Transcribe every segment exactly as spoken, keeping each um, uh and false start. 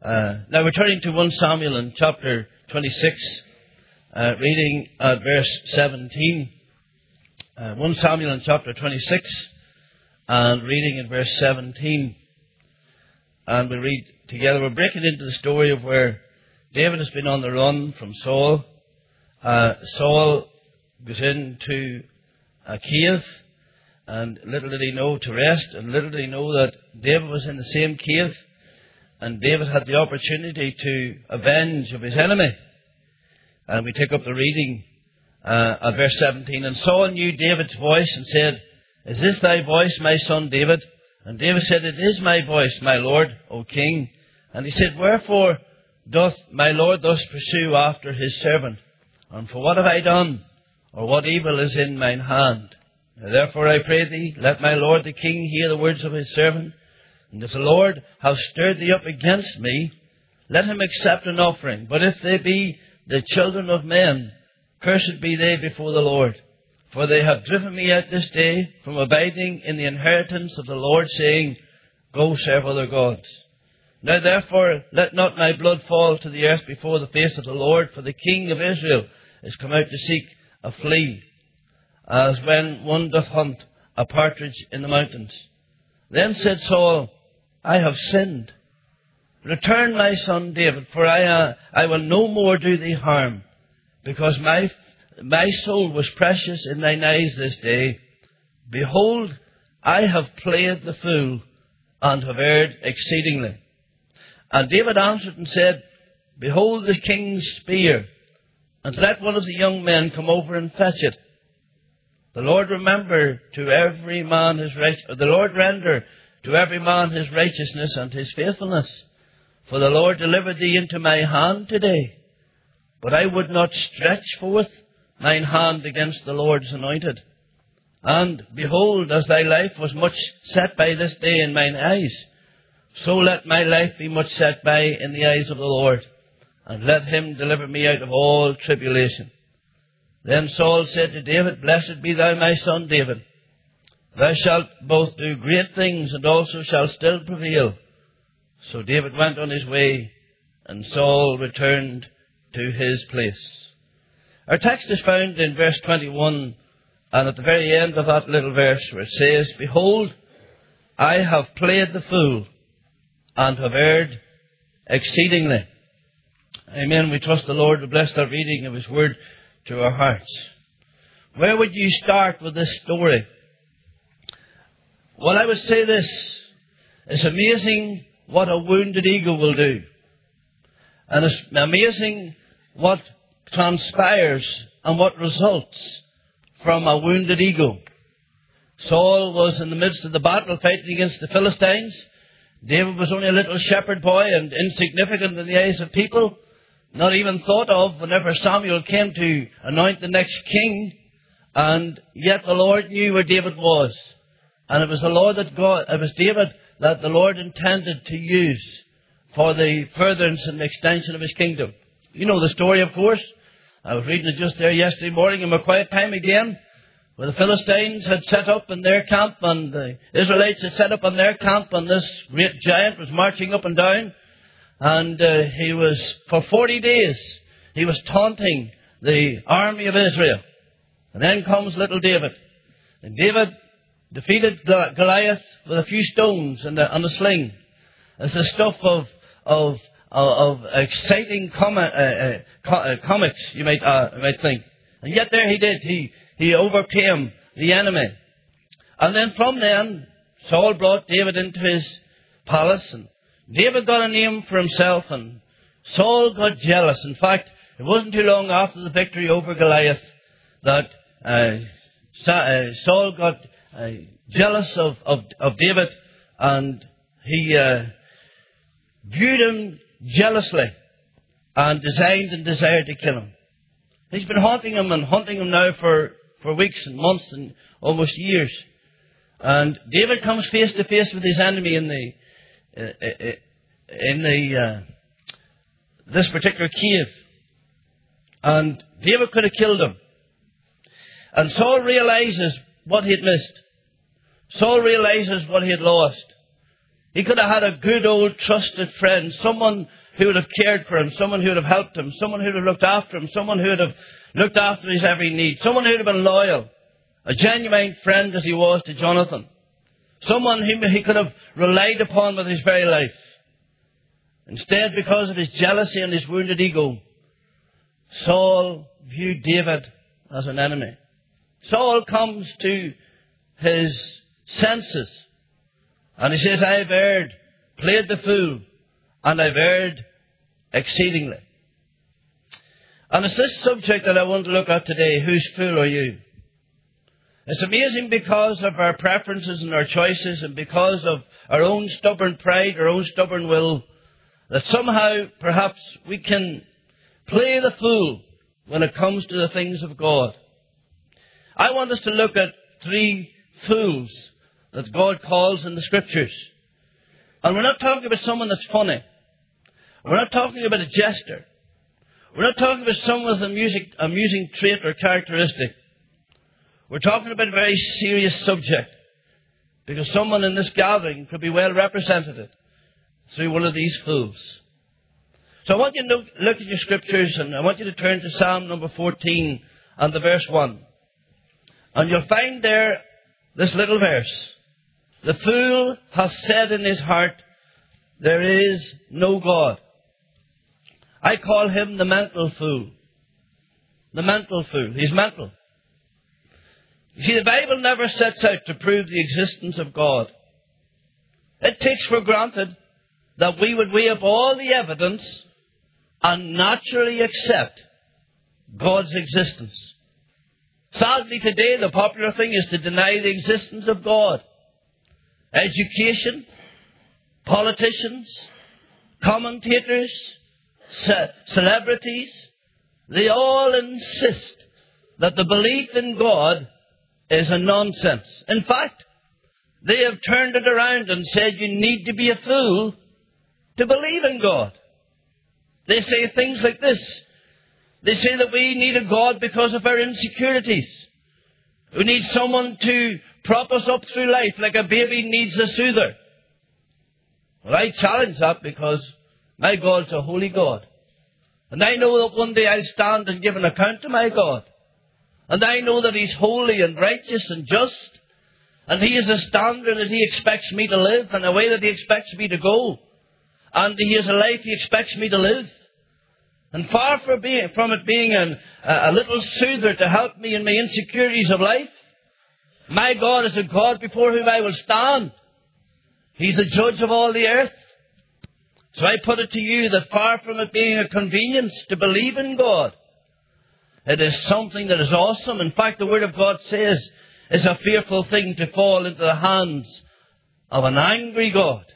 Uh, now we're turning to First Samuel in chapter twenty-six, uh, reading at verse seventeen. Uh, First Samuel in chapter twenty-six and reading in verse seventeen. And we read together, we're breaking into the story of where David has been on the run from Saul. Uh, Saul goes into a cave, and little did he know to rest, and little did he know that David was in the same cave. And David had the opportunity to avenge of his enemy. And we take up the reading uh, at verse seventeen. And Saul knew David's voice and said, "Is this thy voice, my son David?" And David said, "It is my voice, my lord, O king." And he said, "Wherefore doth my lord thus pursue after his servant? And for what have I done? Or what evil is in mine hand? Now therefore I pray thee, let my lord the king hear the words of his servant. And if the Lord have stirred thee up against me, let him accept an offering. But if they be the children of men, cursed be they before the Lord. For they have driven me out this day from abiding in the inheritance of the Lord, saying, Go serve other gods. Now therefore let not my blood fall to the earth before the face of the Lord, for the king of Israel is come out to seek a flea, as when one doth hunt a partridge in the mountains." Then said Saul, "I have sinned. Return, my son David, for I, uh, I will no more do thee harm, because my, my soul was precious in thine eyes this day. Behold, I have played the fool, and have erred exceedingly." And David answered and said, "Behold the king's spear, and let one of the young men come over and fetch it. The Lord remember to every man his right, the Lord render to every man his righteousness and his faithfulness. For the Lord delivered thee into my hand today. But I would not stretch forth mine hand against the Lord's anointed. And behold, as thy life was much set by this day in mine eyes, so let my life be much set by in the eyes of the Lord, and let him deliver me out of all tribulation." Then Saul said to David, "Blessed be thou, my son David. Thou shalt both do great things, and also shalt still prevail." So David went on his way, and Saul returned to his place. Our text is found in verse twenty-one, and at the very end of that little verse where it says, "Behold, I have played the fool, and have erred exceedingly." Amen. We trust the Lord to bless the reading of his word to our hearts. Where would you start with this story? Well, I would say this. It's amazing what a wounded eagle will do. And it's amazing what transpires and what results from a wounded eagle. Saul was in the midst of the battle fighting against the Philistines. David was only a little shepherd boy and insignificant in the eyes of people. Not even thought of whenever Samuel came to anoint the next king. And yet the Lord knew where David was. And it was the Lord that God, it was David that the Lord intended to use for the furtherance and extension of his kingdom. You know the story, of course. I was reading it just there yesterday morning in my quiet time again, where the Philistines had set up in their camp, and the Israelites had set up in their camp, and this great giant was marching up and down. And uh, he was, for forty days, he was taunting the army of Israel. And then comes little David. And David defeated Goliath with a few stones and a, and a sling. It's the stuff of of of, of exciting com- uh, uh, co- uh, comics, you might uh, you might think. And yet there he did. He he overcame the enemy. And then from then, Saul brought David into his palace, and David got a name for himself, and Saul got jealous. In fact, it wasn't too long after the victory over Goliath that uh, Saul got uh, jealous of, of, of David, and he uh, viewed him jealously and designed and desired to kill him. He's been haunting him and hunting him now for, for weeks and months and almost years. And David comes face to face with his enemy in the in the uh, this particular cave, and David could have killed him. And Saul realizes what he had missed. Saul realizes what he had lost. He could have had a good old trusted friend, someone who would have cared for him, someone who would have helped him, someone who would have looked after him, someone who would have looked after his every need, someone who would have been loyal, a genuine friend as he was to Jonathan, someone whom he could have relied upon with his very life. Instead, because of his jealousy and his wounded ego, Saul viewed David as an enemy. Saul comes to his senses and he says, I've erred, played the fool, and I've erred exceedingly. And it's this subject that I want to look at today. Whose fool are you? It's amazing because of our preferences and our choices and because of our own stubborn pride, our own stubborn will, that somehow perhaps we can play the fool when it comes to the things of God. I want us to look at three fools that God calls in the Scriptures. And we're not talking about someone that's funny. We're not talking about a jester. We're not talking about someone with a music, amusing trait or characteristic. We're talking about a very serious subject, because someone in this gathering could be well represented through one of these fools. So I want you to look, look at your Scriptures, and I want you to turn to Psalm number fourteen and the verse one. And you'll find there this little verse. The fool hath said in his heart, there is no God. I call him the mental fool. The mental fool. He's mental. You see, the Bible never sets out to prove the existence of God. It takes for granted that we would weigh up all the evidence and naturally accept God's existence. Sadly, today the popular thing is to deny the existence of God. Education, politicians, commentators, ce- celebrities, they all insist that the belief in God is a nonsense. In fact, they have turned it around and said you need to be a fool to believe in God. They say things like this. They say that we need a God because of our insecurities. We need someone to prop us up through life like a baby needs a soother. Well, I challenge that, because my God's a holy God. And I know that one day I'll stand and give an account to my God. And I know that He's holy and righteous and just. And He is a standard that He expects me to live, and a way that He expects me to go. And He is a life He expects me to live. And far from, being, from it being an, a little soother to help me in my insecurities of life, my God is a God before whom I will stand. He's the judge of all the earth. So I put it to you that far from it being a convenience to believe in God, it is something that is awesome. In fact, the Word of God says it's a fearful thing to fall into the hands of an angry God.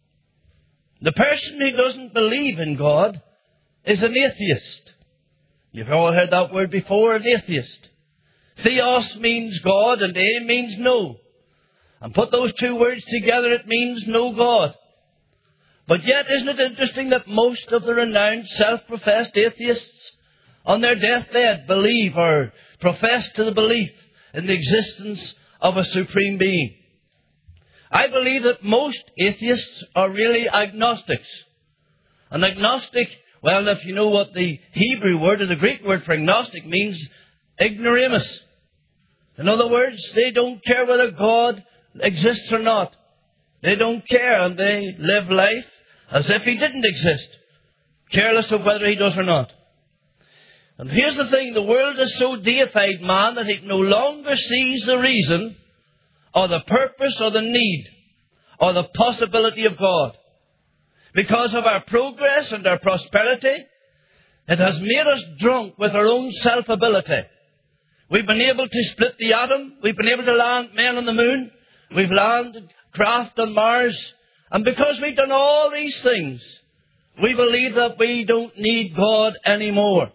The person who doesn't believe in God is an atheist. You've all heard that word before, an atheist. Theos means God and A means no. And put those two words together, it means no God. But yet, isn't it interesting that most of the renowned self-professed atheists on their deathbed believe or profess to the belief in the existence of a supreme being? I believe that most atheists are really agnostics. An agnostic, well, if you know what the Hebrew word or the Greek word for agnostic means, ignoramus. In other words, they don't care whether God exists or not. They don't care, and they live life as if He didn't exist, careless of whether He does or not. And here's the thing, the world has so deified man that it no longer sees the reason or the purpose or the need or the possibility of God. Because of our progress and our prosperity, it has made us drunk with our own self-ability. We've been able to split the atom. We've been able to land men on the moon. We've landed craft on Mars. And because we've done all these things, we believe that we don't need God anymore.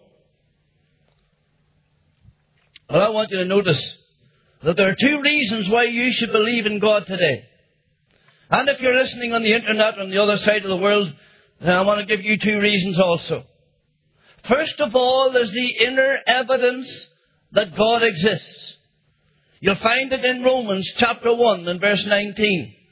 Well, I want you to notice that there are two reasons why you should believe in God today. And if you're listening on the internet on the other side of the world, then I want to give you two reasons also. First of all, there's the inner evidence that God exists. You'll find it in Romans chapter one and verse nineteen.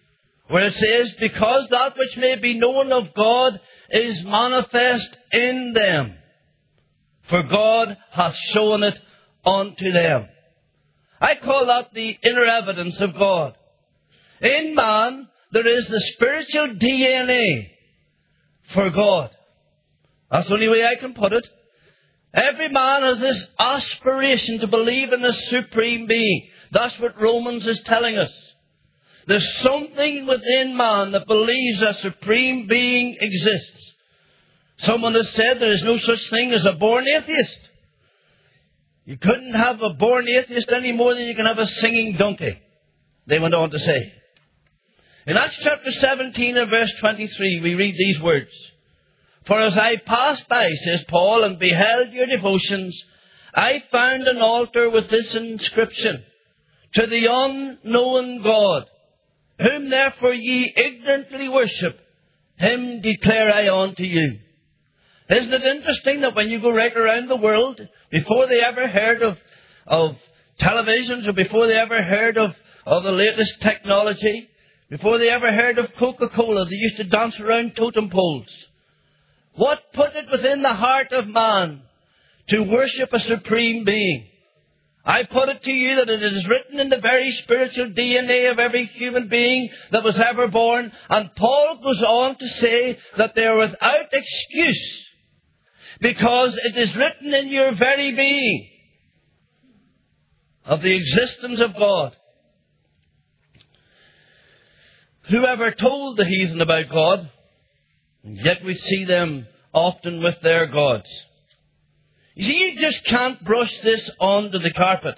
where it says, because that which may be known of God is manifest in them, for God hath shown it unto them. I call that the inner evidence of God. In man, there is the spiritual D N A for God. That's the only way I can put it. Every man has this aspiration to believe in a supreme being. That's what Romans is telling us. There's something within man that believes a supreme being exists. Someone has said there is no such thing as a born atheist. You couldn't have a born atheist any more than you can have a singing donkey, they went on to say. In Acts chapter seventeen and verse twenty-three, we read these words. For as I passed by, says Paul, and beheld your devotions, I found an altar with this inscription, to the unknown God, whom therefore ye ignorantly worship, him declare I unto you. Isn't it interesting that when you go right around the world, before they ever heard of, of televisions, or before they ever heard of, of the latest technology, before they ever heard of Coca-Cola, they used to dance around totem poles. What put it within the heart of man to worship a supreme being? I put it to you that it is written in the very spiritual D N A of every human being that was ever born. And Paul goes on to say that they are without excuse, because it is written in your very being of the existence of God. Whoever told the heathen about God? Yet we see them often with their gods. You see, you just can't brush this onto the carpet.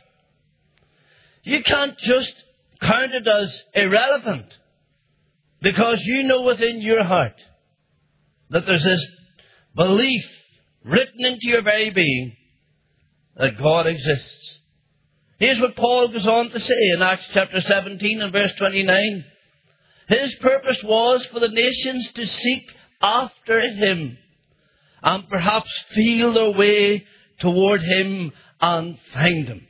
You can't just count it as irrelevant, because you know within your heart that there's this belief written into your very being that God exists. Here's what Paul goes on to say in Acts chapter seventeen and verse twenty-nine. His purpose was for the nations to seek after him, and perhaps feel their way toward him and find him.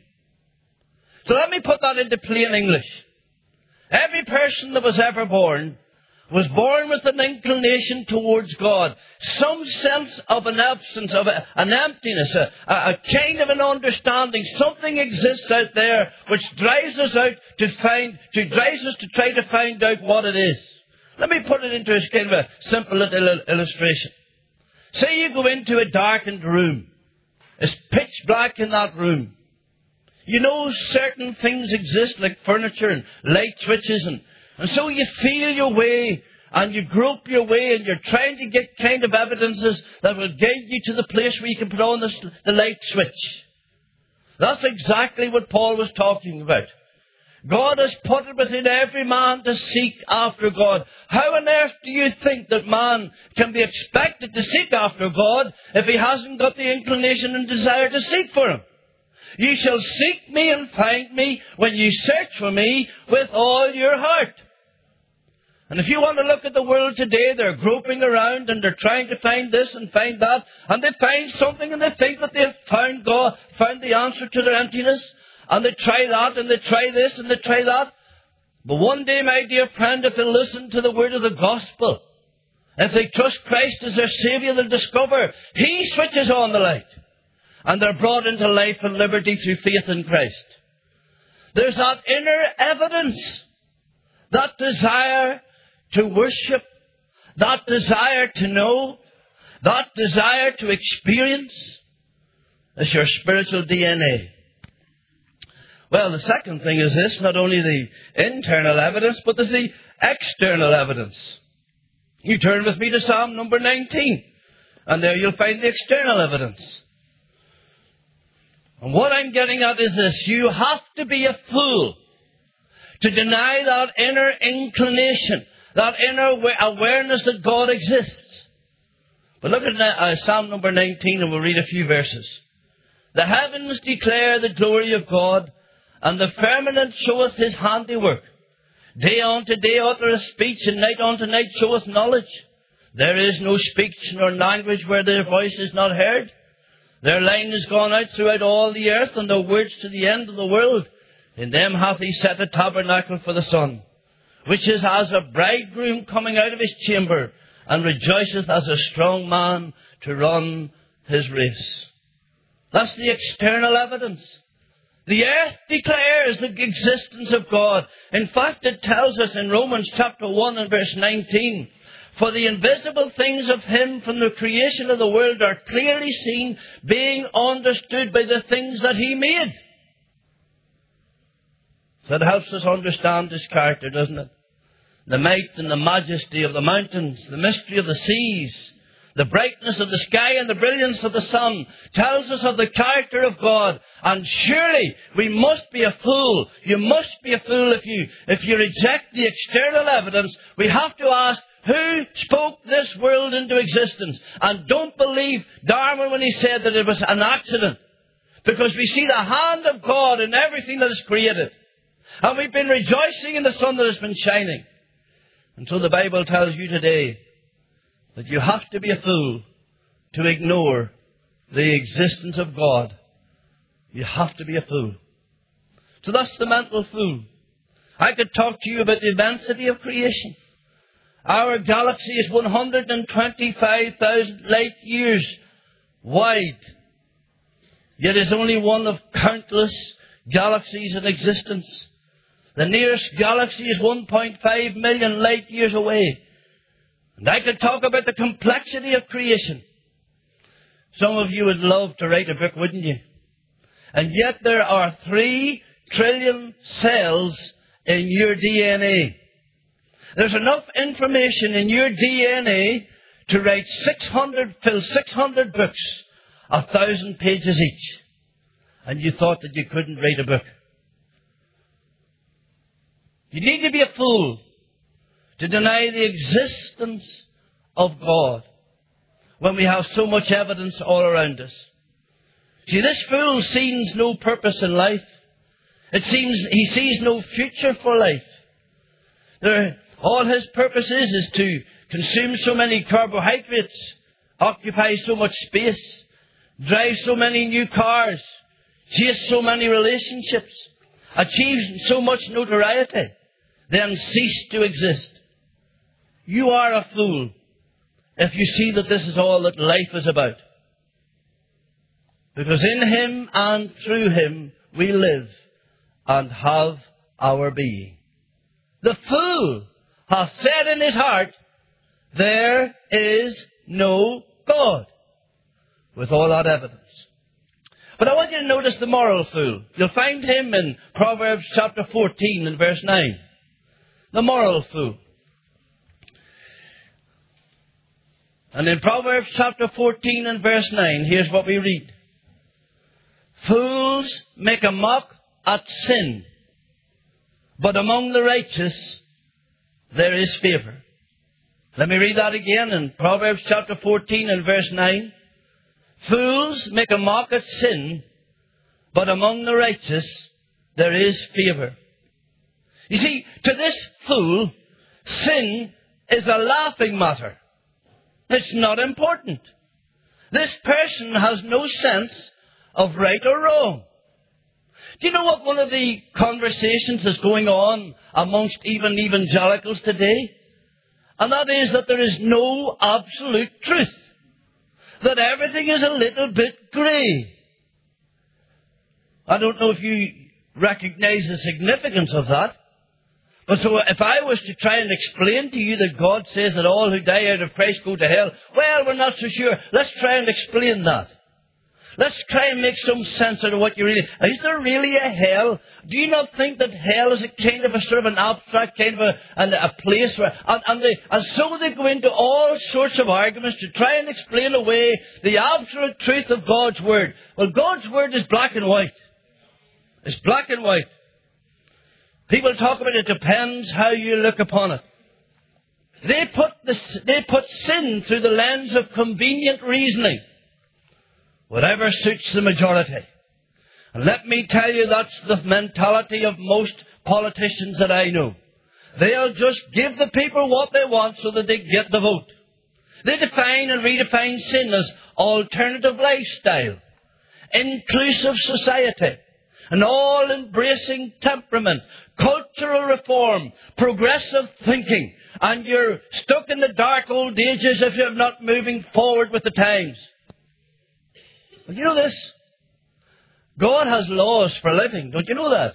So let me put that into plain English. Every person that was ever born was born with an inclination towards God. Some sense of an absence, of a, an emptiness, a, a kind of an understanding. Something exists out there which drives us out to find, to drives us to try to find out what it is. Let me put it into a kind of a simple little illustration. Say you go into a darkened room. It's pitch black in that room. You know certain things exist like furniture and light switches, and, and so you feel your way and you grope your way and you're trying to get kind of evidences that will guide you to the place where you can put on the, the light switch. That's exactly what Paul was talking about. God has put it within every man to seek after God. How on earth do you think that man can be expected to seek after God if he hasn't got the inclination and desire to seek for him? You shall seek me and find me when you search for me with all your heart. And if you want to look at the world today, they're groping around and they're trying to find this and find that, and they find something and they think that they've found God, found the answer to their emptiness. And they try that, and they try this, and they try that. But one day, my dear friend, if they listen to the word of the gospel, if they trust Christ as their Saviour, they'll discover He switches on the light. And they're brought into life and liberty through faith in Christ. There's that inner evidence, that desire to worship, that desire to know, that desire to experience. It's your spiritual D N A. Well, the second thing is this, not only the internal evidence, but there's the external evidence. You turn with me to Psalm number nineteen, and there you'll find the external evidence. And what I'm getting at is this: you have to be a fool to deny that inner inclination, that inner awareness that God exists. But look at uh, Psalm number nineteen, and we'll read a few verses. The heavens declare the glory of God, and the firmament showeth his handiwork. Day unto day uttereth speech, and night unto night showeth knowledge. There is no speech nor language where their voice is not heard. Their line is gone out throughout all the earth, and their words to the end of the world. In them hath he set a tabernacle for the sun, which is as a bridegroom coming out of his chamber, and rejoiceth as a strong man to run his race. That's the external evidence. The earth declares the existence of God. In fact, it tells us in Romans chapter one and verse nineteen, for the invisible things of him from the creation of the world are clearly seen, being understood by the things that he made. So that helps us understand his character, doesn't it? The might and the majesty of the mountains, the mystery of the seas, the brightness of the sky and the brilliance of the sun tells us of the character of God. And surely we must be a fool. You must be a fool if you, if you reject the external evidence. We have to ask, who spoke this world into existence? And don't believe Darwin when he said that it was an accident. Because we see the hand of God in everything that is created. And we've been rejoicing in the sun that has been shining. And so the Bible tells you today that you have to be a fool to ignore the existence of God. You have to be a fool. So that's the mental fool. I could talk to you about the immensity of creation. Our galaxy is one hundred twenty-five thousand light years wide. Yet is only one of countless galaxies in existence. The nearest galaxy is one point five million light years away. And I could talk about the complexity of creation. Some of you would love to write a book, wouldn't you? And yet there are three trillion cells in your D N A. There's enough information in your D N A to write six hundred, fill six hundred books, a thousand pages each. And you thought that you couldn't write a book. You need to be a fool to deny the existence of God when we have so much evidence all around us. See, this fool sees no purpose in life. It seems he sees no future for life. There, all his purpose is, is to consume so many carbohydrates, occupy so much space, drive so many new cars, chase so many relationships, achieve so much notoriety, then cease to exist. You are a fool if you see that this is all that life is about. Because in him and through him we live and have our being. The fool hath said in his heart, there is no God. With all that evidence. But I want you to notice the moral fool. You'll find him in Proverbs chapter fourteen and verse nine. The moral fool. And in Proverbs chapter fourteen and verse nine, here's what we read. Fools make a mock at sin, but among the righteous there is favour. Let me read that again in Proverbs chapter fourteen and verse nine. Fools make a mock at sin, but among the righteous there is favour. You see, to this fool, sin is a laughing matter. It's not important. This person has no sense of right or wrong. Do you know what one of the conversations is going on amongst even evangelicals today? And that is that there is no absolute truth. That everything is a little bit grey. I don't know if you recognize the significance of that. But so if I was to try and explain to you that God says that all who die out of Christ go to hell, well, we're not so sure. Let's try and explain that. Let's try and make some sense out of what you really... Is there really a hell? Do you not think that hell is a kind of a sort of an abstract kind of a, and a place where... And, and, they, and so they go into all sorts of arguments to try and explain away the absolute truth of God's Word. Well, God's Word is black and white. It's black and white. People talk about it depends how you look upon it. They put, the, they put sin through the lens of convenient reasoning. Whatever suits the majority. And let me tell you, that's the mentality of most politicians that I know. They'll just give the people what they want so that they get the vote. They define and redefine sin as alternative lifestyle, inclusive society, an all-embracing temperament, cultural reform, progressive thinking, and you're stuck in the dark old ages if you're not moving forward with the times. Well, you know this? God has laws for living. Don't you know that?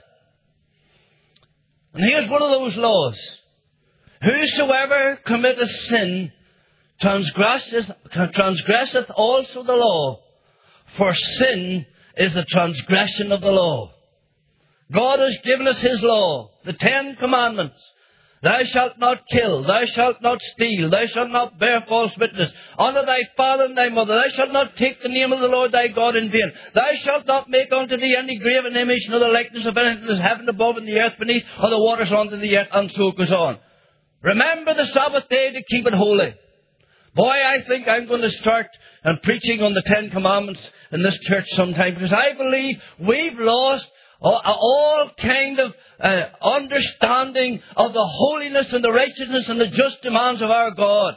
And here's one of those laws. Whosoever committeth sin transgresseth, transgresseth also the law, for sin is the transgression of the law. God has given us His law, the Ten Commandments. Thou shalt not kill, thou shalt not steal, thou shalt not bear false witness. Honour thy father and thy mother. Thou shalt not take the name of the Lord thy God in vain. Thou shalt not make unto thee any graven image, nor the likeness of anything that is heaven above and the earth beneath, or the waters under the earth, and so it goes on. Remember the Sabbath day to keep it holy. Boy, I think I'm going to start um, preaching on the Ten Commandments in this church sometime, because I believe we've lost all, all kind of uh, understanding of the holiness and the righteousness and the just demands of our God.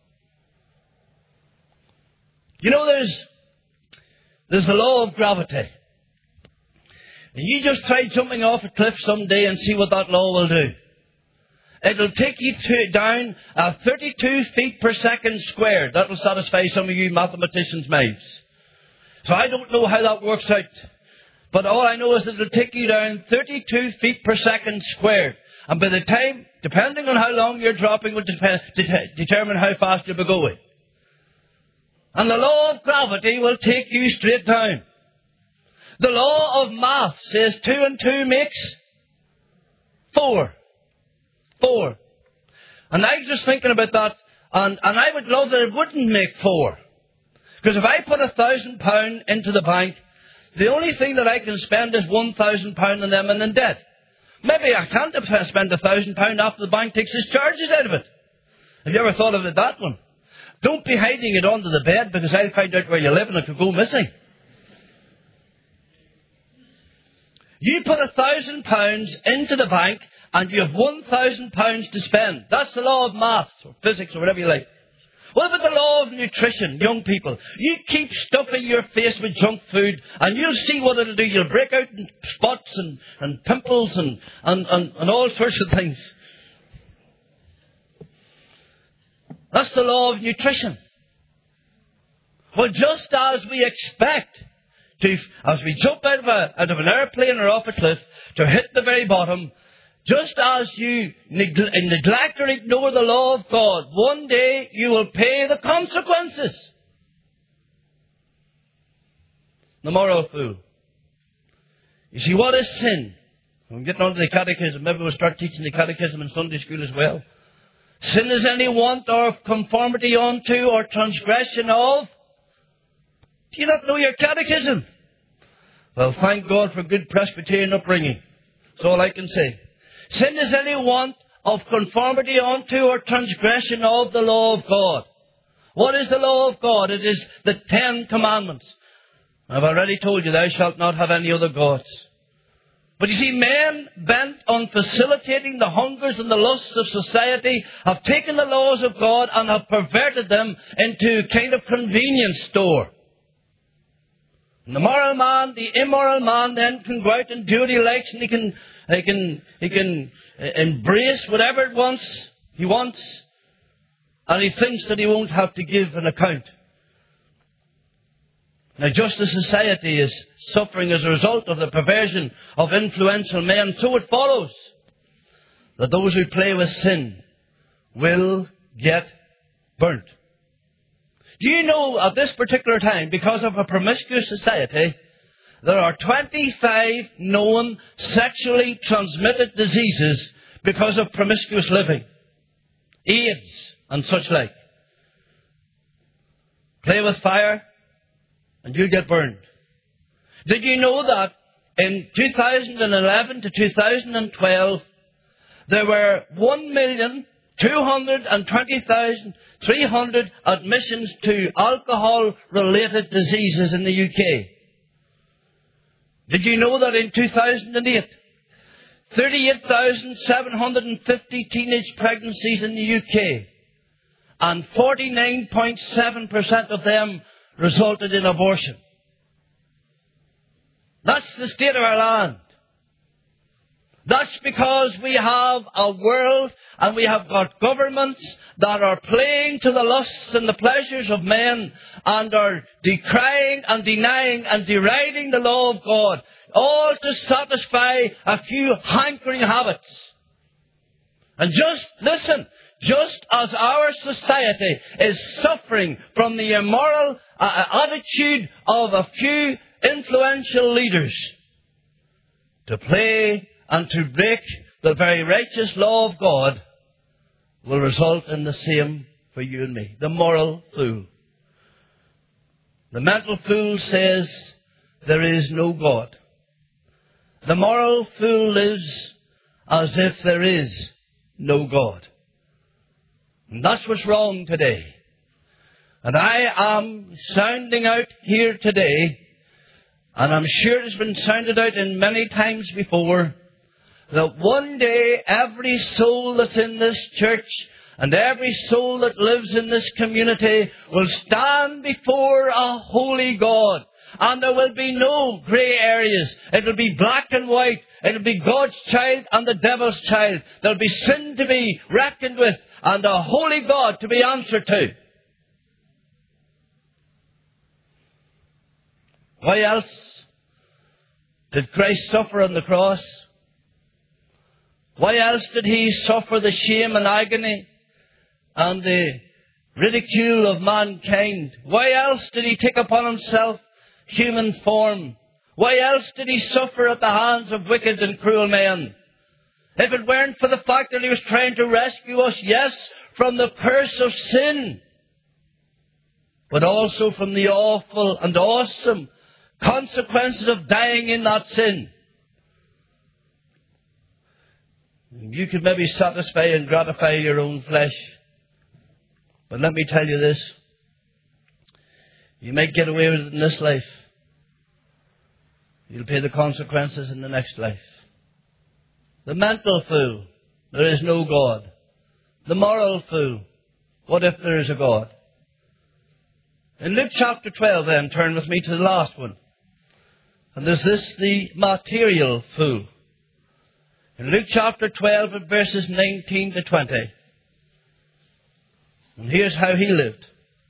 You know, there's there's the law of gravity. And you just try jumping off a cliff someday and see what that law will do. It'll take you to, down uh, thirty-two feet per second squared. That'll satisfy some of you mathematicians' minds. So I don't know how that works out. But all I know is that it'll take you down thirty-two feet per second squared. And by the time, depending on how long you're dropping, will de- de- determine how fast you'll be going. And the law of gravity will take you straight down. The law of math says two and two makes four. Four. And I was just thinking about that, and, and I would love that it wouldn't make four. Because if I put a thousand pound into the bank, the only thing that I can spend is one thousand pound on them and in debt. Maybe I can't spend a thousand pound after the bank takes its charges out of it. Have you ever thought of it that one? Don't be hiding it under the bed, because I'll find out where you live and it could go missing. You put a thousand pounds into the bank and you have one thousand pounds to spend. That's the law of maths or physics or whatever you like. What about the law of nutrition, young people? You keep stuffing your face with junk food and you'll see what it'll do. You'll break out in spots and, and pimples and, and, and, and all sorts of things. That's the law of nutrition. Well, just as we expect to, as we jump out of, a, out of an airplane or off a cliff to hit the very bottom, just as you neg- neglect or ignore the law of God, one day you will pay the consequences. The moral fool. You see, what is sin? I'm getting on to the catechism. Maybe we'll start teaching the catechism in Sunday school as well. Sin is any want or conformity unto or transgression of. Do you not know your catechism? Well, thank God for good Presbyterian upbringing. That's all I can say. Sin is any want of conformity unto or transgression of the law of God. What is the law of God? It is the Ten Commandments. I've already told you, thou shalt not have any other gods. But you see, men bent on facilitating the hungers and the lusts of society have taken the laws of God and have perverted them into a kind of convenience store. And the moral man, the immoral man, then can go out and do what he likes, and he can, he can, he can embrace whatever it wants, he wants, and he thinks that he won't have to give an account. Now, just as society is suffering as a result of the perversion of influential men, so it follows that those who play with sin will get burnt. Do you know at this particular time, because of a promiscuous society, there are twenty-five known sexually transmitted diseases because of promiscuous living? AIDS and such like. Play with fire and you'll get burned. Did you know that in two thousand eleven to two thousand twelve, there were one million two hundred twenty thousand three hundred admissions to alcohol-related diseases in the U K? Did you know that in two thousand eight, thirty-eight thousand seven hundred fifty teenage pregnancies in the U K, and forty-nine point seven percent of them resulted in abortion? That's the state of our land. That's because we have a world and we have got governments that are playing to the lusts and the pleasures of men and are decrying and denying and deriding the law of God, all to satisfy a few hankering habits. And just, listen, just as our society is suffering from the immoral uh, attitude of a few influential leaders to play and to break the very righteous law of God, will result in the same for you and me. The moral fool. The mental fool says there is no God. The moral fool lives as if there is no God. And that's what's wrong today. And I am sounding out here today, and I'm sure it's been sounded out in many times before, that one day every soul that's in this church and every soul that lives in this community will stand before a holy God. And there will be no grey areas. It will be black and white. It will be God's child and the devil's child. There will be sin to be reckoned with and a holy God to be answered to. Why else did Christ suffer on the cross? Why else did He suffer the shame and agony and the ridicule of mankind? Why else did He take upon Himself human form? Why else did He suffer at the hands of wicked and cruel men? If it weren't for the fact that He was trying to rescue us, yes, from the curse of sin, but also from the awful and awesome consequences of dying in that sin. You could maybe satisfy and gratify your own flesh. But let me tell you this. You might get away with it in this life. You'll pay the consequences in the next life. The mental fool, there is no God. The moral fool, what if there is a God? In Luke chapter twelve then, turn with me to the last one. And there's this, the material fool. In Luke chapter twelve, at verses nineteen to twenty. And here's how he lived.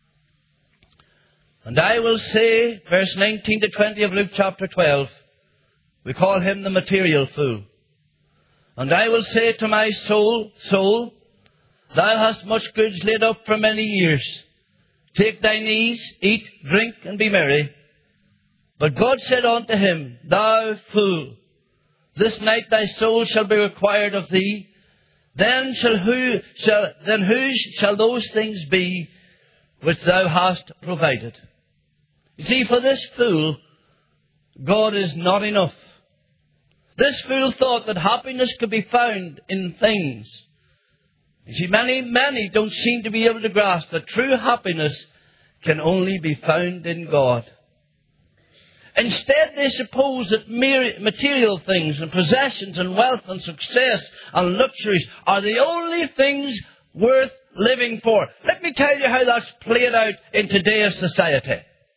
And I will say, verse nineteen to twenty of Luke chapter twelve, we call him the material fool. And I will say to my soul, soul, thou hast much goods laid up for many years. Take thine ease, eat, drink, and be merry. But God said unto him, thou fool, this night thy soul shall be required of thee. Then shall who shall then whose shall those things be which thou hast provided? You see, for this fool, God is not enough. This fool thought that happiness could be found in things. You see, many, many don't seem to be able to grasp that true happiness can only be found in God. Instead, they suppose that material things and possessions and wealth and success and luxuries are the only things worth living for. Let me tell you how that's played out in today's society.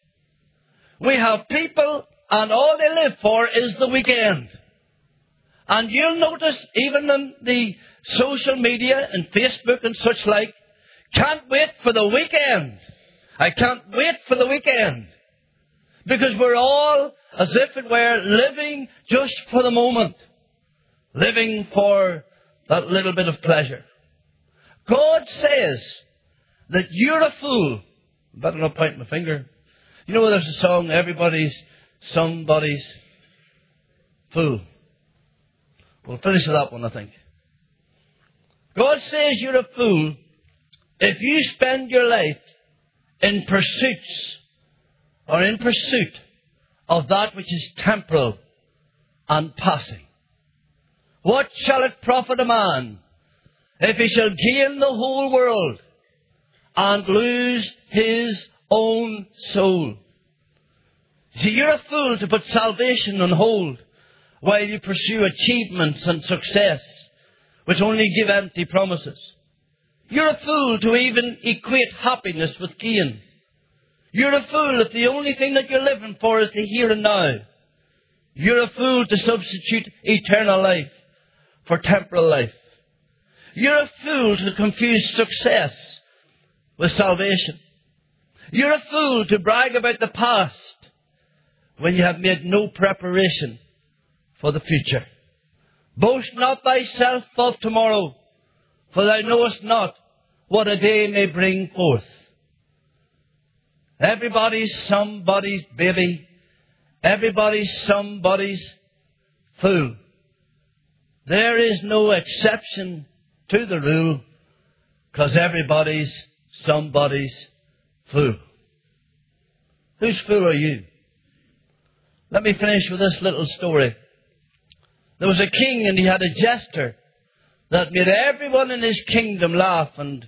We have people, and all they live for is the weekend. And you'll notice, even in the social media and Facebook and such like, can't wait for the weekend. I can't wait for the weekend. Because we're all, as if it were, living just for the moment. Living for that little bit of pleasure. God says that you're a fool. I better not point my finger. You know, there's a song, everybody's somebody's fool. We'll finish with that one, I think. God says you're a fool if you spend your life in pursuits or in pursuit of that which is temporal and passing. What shall it profit a man if he shall gain the whole world and lose his own soul? See, you're a fool to put salvation on hold while you pursue achievements and success which only give empty promises. You're a fool to even equate happiness with gain. You're a fool if the only thing that you're living for is the here and now. You're a fool to substitute eternal life for temporal life. You're a fool to confuse success with salvation. You're a fool to brag about the past when you have made no preparation for the future. Boast not thyself of tomorrow, for thou knowest not what a day may bring forth. Everybody's somebody's baby. Everybody's somebody's fool. There is no exception to the rule, because everybody's somebody's fool. Whose fool are you? Let me finish with this little story. There was a king, and he had a jester that made everyone in his kingdom laugh, and,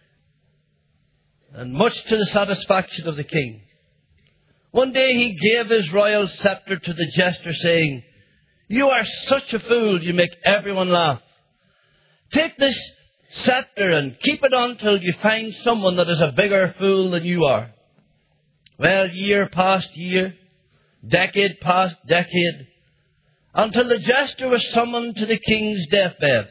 and much to the satisfaction of the king. One day he gave his royal scepter to the jester, saying, "You are such a fool, you make everyone laugh. Take this scepter and keep it on till you find someone that is a bigger fool than you are." Well, year passed year, decade passed decade, until the jester was summoned to the king's deathbed.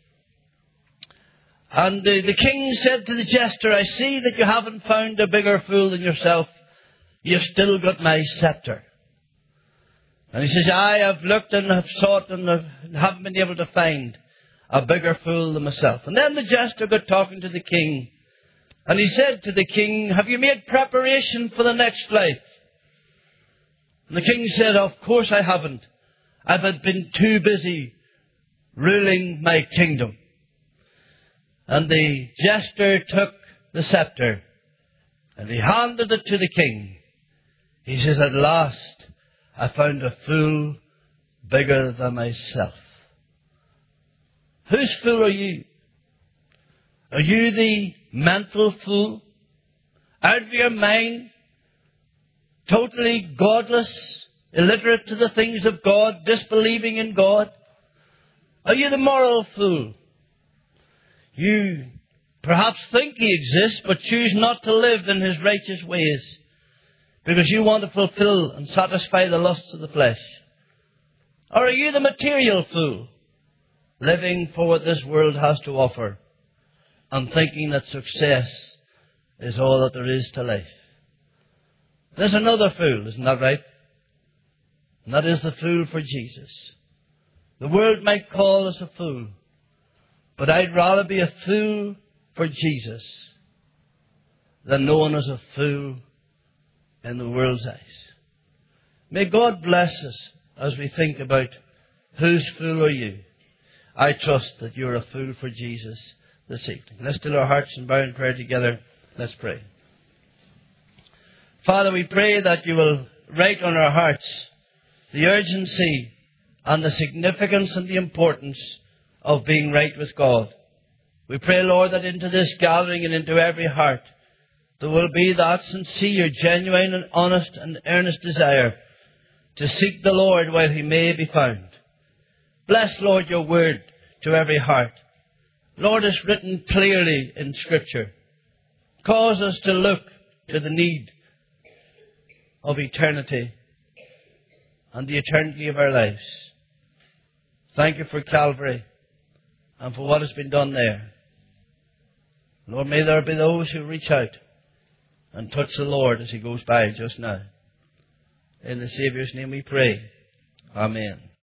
And the, the king said to the jester, "I see that you haven't found a bigger fool than yourself. You've still got my scepter." And he says, "I have looked and have sought and have, haven't been able to find a bigger fool than myself." And then the jester got talking to the king. And he said to the king, "Have you made preparation for the next life?" And the king said, "Of course I haven't. I've been too busy ruling my kingdom." And the jester took the scepter and he handed it to the king. He says, "At last I found a fool bigger than myself." Whose fool are you? Are you the mental fool? Out of your mind? Totally godless? Illiterate to the things of God? Disbelieving in God? Are you the moral fool? You perhaps think He exists, but choose not to live in His righteous ways because you want to fulfill and satisfy the lusts of the flesh. Or are you the material fool, living for what this world has to offer and thinking that success is all that there is to life? There's another fool, isn't that right? And that is the fool for Jesus. The world might call us a fool, but I'd rather be a fool for Jesus than known as a fool in the world's eyes. May God bless us as we think about whose fool are you. I trust that you're a fool for Jesus this evening. Let's still our hearts and bow in prayer together. Let's pray. Father, we pray that you will write on our hearts the urgency and the significance and the importance of being right with God. We pray, Lord, that into this gathering and into every heart there will be that sincere, genuine and honest and earnest desire to seek the Lord while He may be found. Bless, Lord, your word to every heart. Lord, it's written clearly in Scripture. Cause us to look to the need of eternity and the eternity of our lives. Thank you for Calvary and for what has been done there. Lord, may there be those who reach out and touch the Lord as He goes by just now. In the Saviour's name we pray. Amen.